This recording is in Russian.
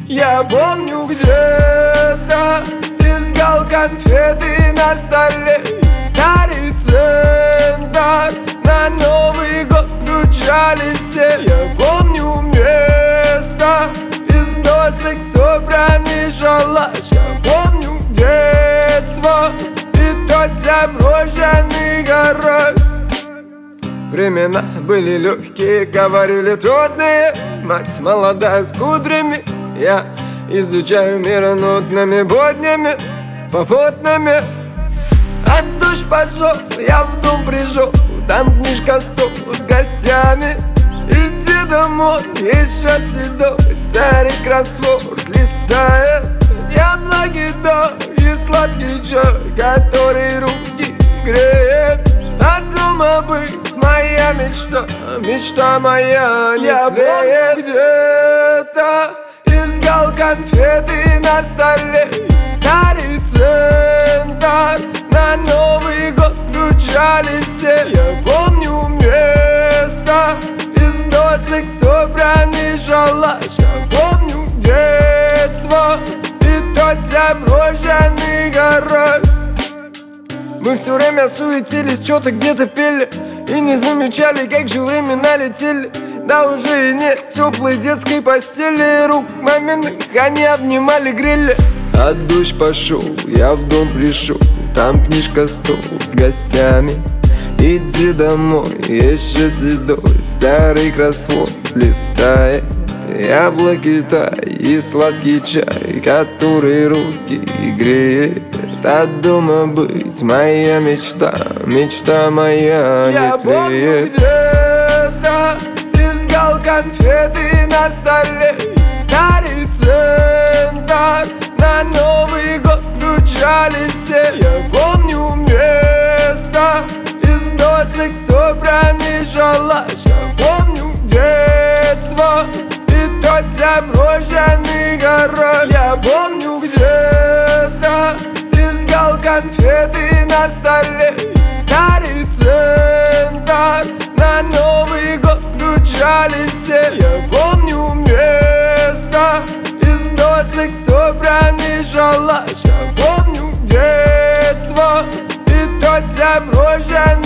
Я помню, где-то искал конфеты на столе. Старый центр, на Новый год включали все. Я помню место, из досок собранный шалаш. Я помню детство и тот заброшенный гараж. Времена были легкие, говорили трудные. Мать молодая с кудрями. Я изучаю мир нудными буднями, попутными. От душ пошел, я в дом пришел. Там книжка, стол с гостями. Иди домой, еще седой старый кроссворд листает. Яблоки, да, и сладкий чай, который руки греет. От дома быть моя мечта, мечта моя не я помню, где-то искал конфеты на столе. Старый центр, на Новый год включали все. Я помню место, из досок собранный шалаш. Я помню детство и тот заброшенный гараж. Мы все время суетились, что-то где-то пели и не замечали, как же времена летели. Да уже и нет теплой детской постели. Рук маминых они обнимали, грели. От душ пошел, я в дом пришел. Там книжка, стол с гостями. Иди домой, еще седой старый кроссворд листает. Яблоки, тай и сладкий чай, который руки греет. От дома быть моя мечта, мечта моя я не помню, где-то искал конфеты на столе. Старый центр, на Новый год включали все. Я помню место, из досок собранный шалаш. Я помню детство и тот заброшенный гараж. Я помню, где-то искал конфеты на столе. Старый центр, на Новый год включали все. Я помню место, из досок собранный шалаш. Я помню детство и тот заброшенный